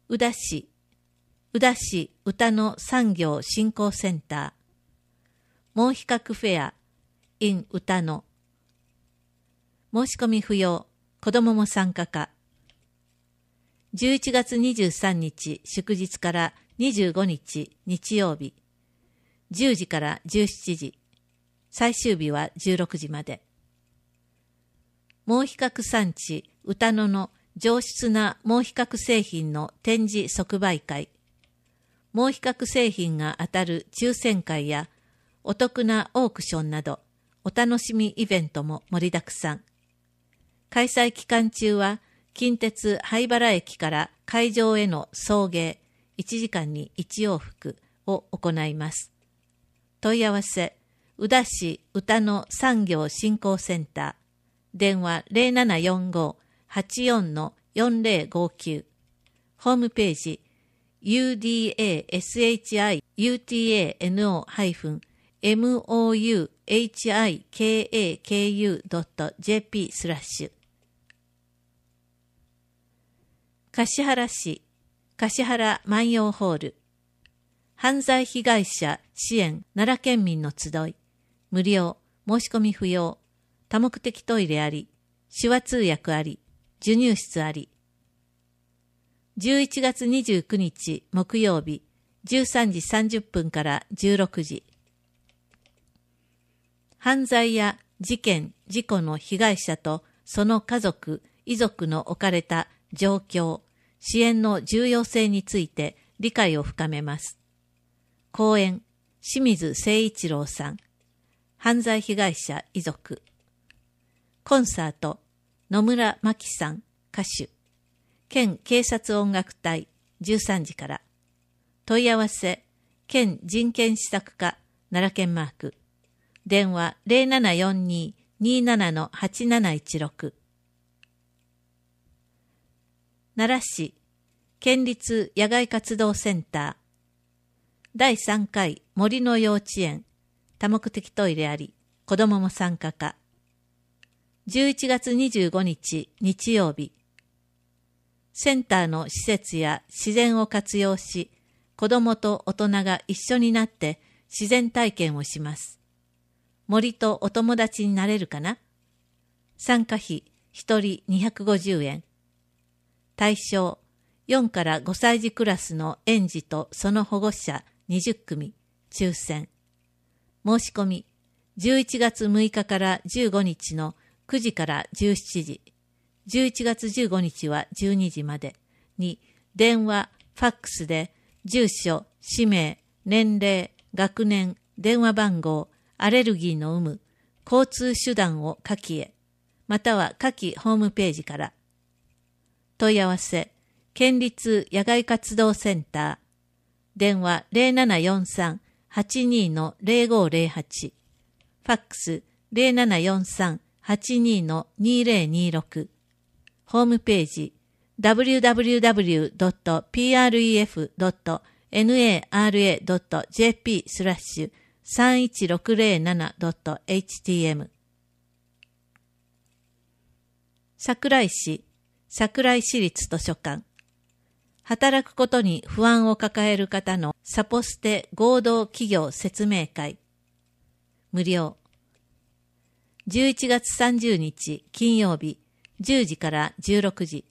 宇田市歌の産業振興センター、毛比較フェア in 歌の、申し込み不要、子どもも参加か。11月23日祝日から25日日曜日、10時から17時、最終日は16時まで。毛比較産地歌野の上質な毛比較製品の展示即売会、毛比較製品が当たる抽選会やお得なオークションなどお楽しみイベントも盛りだくさん。開催期間中は近鉄灰原駅から会場への送迎1時間に1往復を行います。問い合わせ、宇田市歌野産業振興センター、電話 0745-84-4059、ホームページ、udashitano-mouhikaku.jp/橿原市橿原万葉ホール、犯罪被害者支援奈良県民の集い、無料、申し込み不要、多目的トイレあり、手話通訳あり、授乳室あり。11月29日木曜日、13時30分から16時。犯罪や事件・事故の被害者とその家族・遺族の置かれた状況、支援の重要性について理解を深めます。講演、清水誠一郎さん、犯罪被害者遺族。コンサート、野村真紀さん、歌手。県警察音楽隊、13時から。問い合わせ、県人権施策課、奈良県マーク。電話 0742-27-8716。奈良市県立野外活動センター、第3回森の幼稚園、多目的トイレあり、子どもも参加か。11月25日日曜日、センターの施設や自然を活用し、子どもと大人が一緒になって自然体験をします。森とお友達になれるかな？参加費1人250円。対象4から5歳児クラスの園児とその保護者20組、抽選。申し込み11月6日から15日の9時から17時、11月15日は12時までに電話、ファックスで住所、氏名、年齢、学年、電話番号、アレルギーの有無、交通手段を下記へ、または下記ホームページから。問い合わせ、県立野外活動センター、電話 0743-82-0508、ファックス 0743-82-2026、ホームページ www.pref.nara.jp/31607.htm。 桜井市桜井市立図書館、働くことに不安を抱える方のサポステ合同企業説明会、無料。11月30日金曜日10時から16時。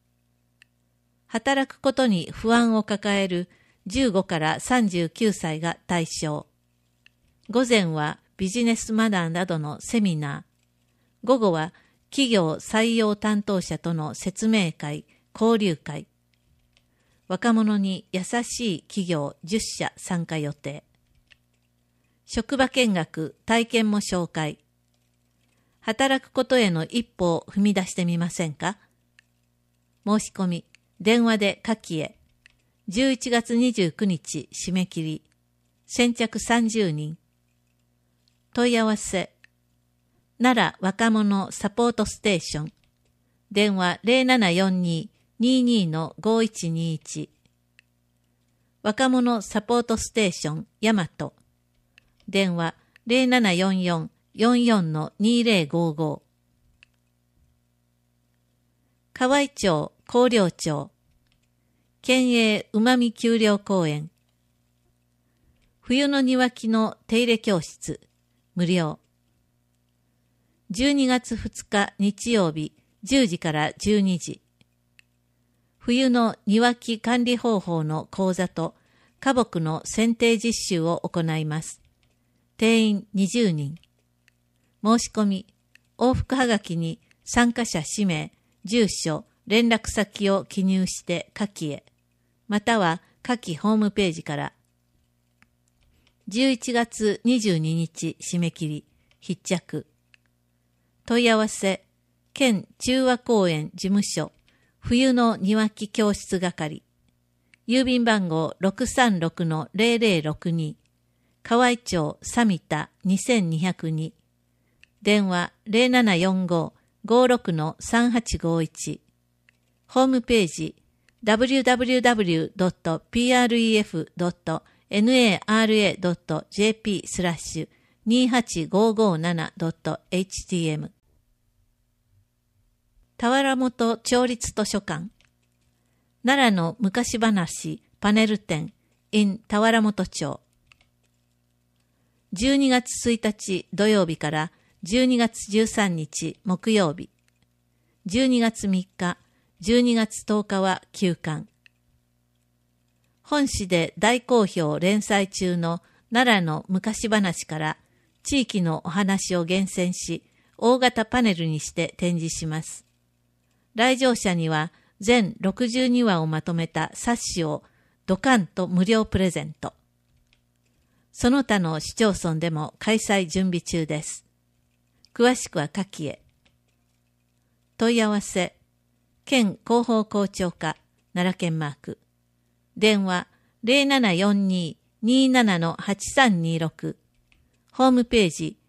働くことに不安を抱える15から39歳が対象。午前はビジネスマナーなどのセミナー。午後は企業採用担当者との説明会、交流会。若者に優しい企業10社参加予定。職場見学、体験も紹介。働くことへの一歩を踏み出してみませんか？申し込み、電話で下記へ。11月29日締め切り。先着30人。問い合わせ、奈良若者サポートステーション。電話 0742-22-5121。若者サポートステーション大和。電話 0744-44-2055。河合町広陵町。 県営うまみ丘陵公園。冬の庭木の手入れ教室、無料。12月2日日曜日、10時から12時。冬の庭木管理方法の講座と花木の剪定実習を行います。定員20人。申し込み、往復はがきに参加者氏名、住所、連絡先を記入して下記へ、または下記ホームページから。11月22日締め切り、必着。問い合わせ、県中和公園事務所、冬の庭木教室係。郵便番号 636-0062。河合町三田2202。電話 0745-56-3851。ホームページ www.pref.nara.jp/28557.htm。 田原本町立図書館。奈良の昔話パネル展 in 田原本町。12月1日土曜日から12月13日木曜日。12月3日、12月10日は休刊。本誌で大好評連載中の奈良の昔話から地域のお話を厳選し、大型パネルにして展示します。来場者には全62話をまとめた冊子をドカンと無料プレゼント。その他の市町村でも開催準備中です。詳しくは下記へ。問い合わせ、県広報校長課、奈良県マーク。電話 0742-27-8326。ホームページ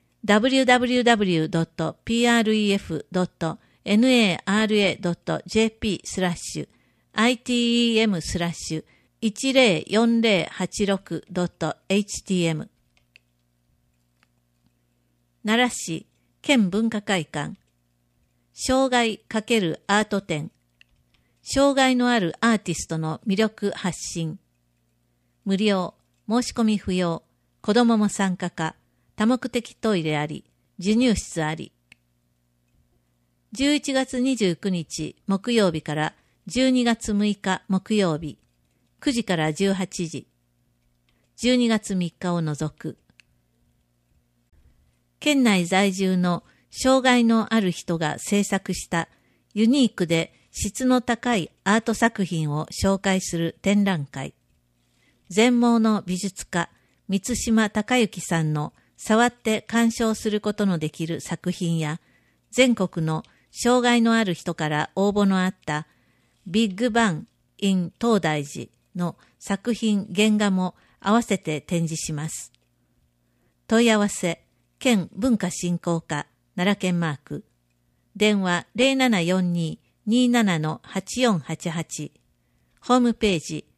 www.prea.nara.jp/item/104086.htm。 奈良市県文化会館。障害×アート展。障害のあるアーティストの魅力発信。無料、申し込み不要、子どもも参加可、多目的トイレあり、授乳室あり。11月29日木曜日から12月6日木曜日、9時から18時。12月3日を除く。県内在住の障害のある人が制作したユニークで質の高いアート作品を紹介する展覧会。全盲の美術家、満島隆之さんの触って鑑賞することのできる作品や、全国の障害のある人から応募のあったビッグバン in 東大寺の作品原画も合わせて展示します。問い合わせ、県文化振興課、奈良県マーク。電話 0742-27-8488。ホームページ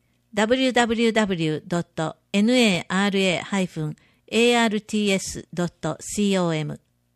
www.nara-arts.com。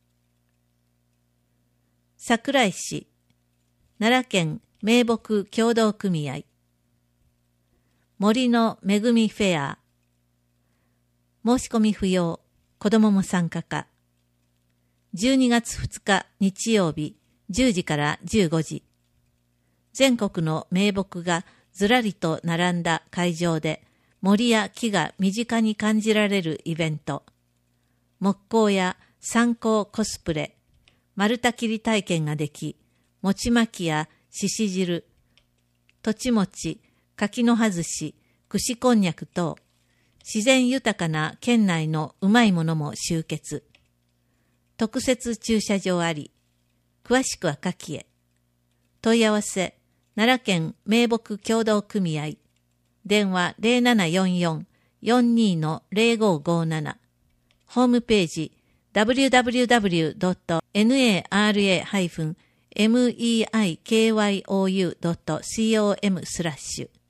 桜井市、奈良県名木協同組合。森の恵みフェア。申し込み不要、子どもも参加可。12月2日日曜日10時から15時。全国の名木がずらりと並んだ会場で森や木が身近に感じられるイベント。木工や参考コスプレ、丸太切り体験ができ、餅巻きやしし汁、とち餅、柿の外し、串こんにゃく等、自然豊かな県内のうまいものも集結。特設駐車場あり。詳しくは下記へ。問い合わせ、奈良県名木協同組合。電話 0744-42-0557。ホームページ www.nara-meikyu.com/